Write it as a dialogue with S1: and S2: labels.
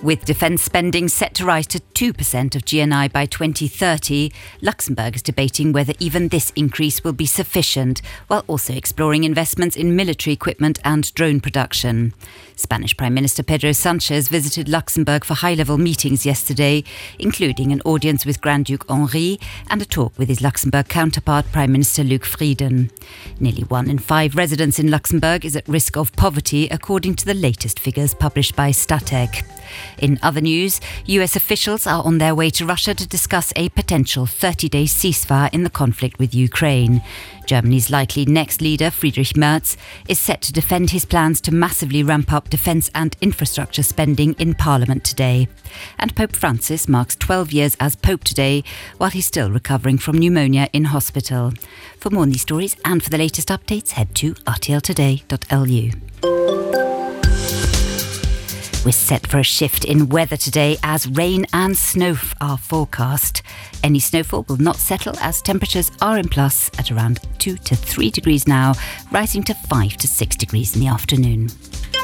S1: With defence spending set to rise to 2% of GNI by 2030, Luxembourg is debating whether even this increase will be sufficient, while also exploring investments in military equipment and drone production. Spanish Prime Minister Pedro Sánchez visited Luxembourg for high-level meetings yesterday, including an audience with Grand Duke Henri and a talk with his Luxembourg counterpart, Prime Minister Luc Frieden. Nearly 1 in 5 residents in Luxembourg is at risk of poverty, according to the latest figures published by Statec. In other news, US officials are on their way to Russia to discuss a potential 30-day ceasefire in the conflict with Ukraine. Germany's likely next leader, Friedrich Merz, is set to defend his plans to massively ramp up defence and infrastructure spending in Parliament today. And Pope Francis marks 12 years as Pope today, while he's still recovering from pneumonia in hospital. For more on these stories and for the latest updates, head to rtltoday.lu. We're set for a shift in weather today as rain and snow are forecast. Any snowfall will not settle as temperatures are in plus at around 2 to 3 degrees now, rising to 5 to 6 degrees in the afternoon.